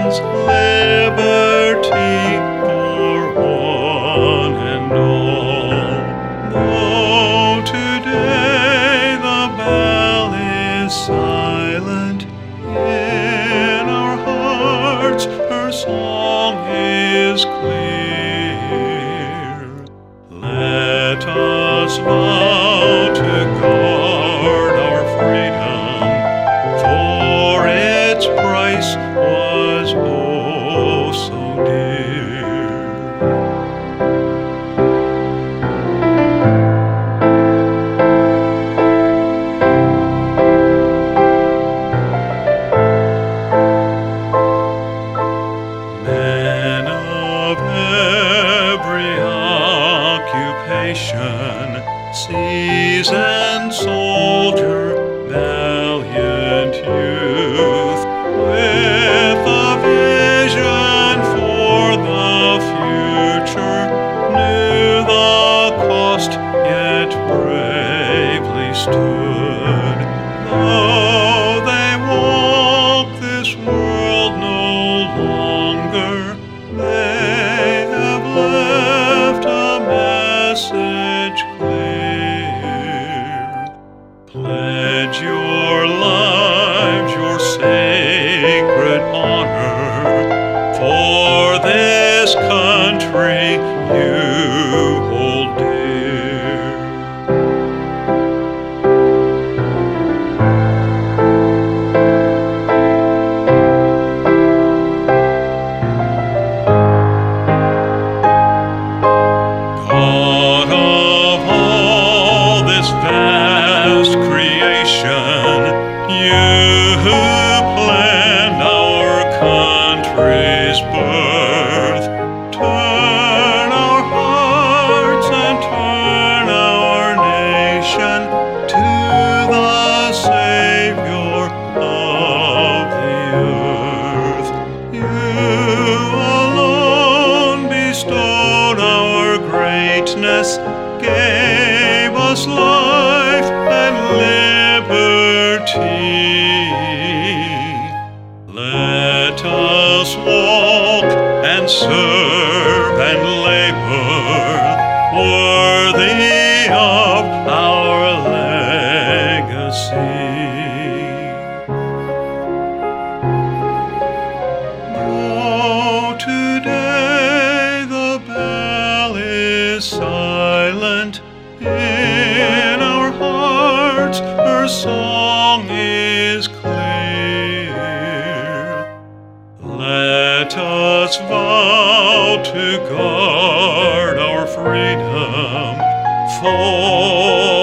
nations, liberty for one and all. Though today the bell is silent, in our hearts her song is clear. Let us vow to guard our freedom, for its price was oh so dear. Men of every occupation, seasoned soldier, valiant youth, with a vision for the future, knew the cost, yet bravely stood. Though they walk this world no longer, they have left a message clear. Pledge your lives, your sacred honor, for this country you hold dear. God of all this vast creation, you who planned our country's birth, turn our hearts and turn our nation to the Savior of the earth. You alone bestowed our greatness, gave us life and liberty. Let us walk and serve and labor, worthy of our legacy. Though today the bell is silent, in our hearts her song is clear. Let us vow to guard our freedom, for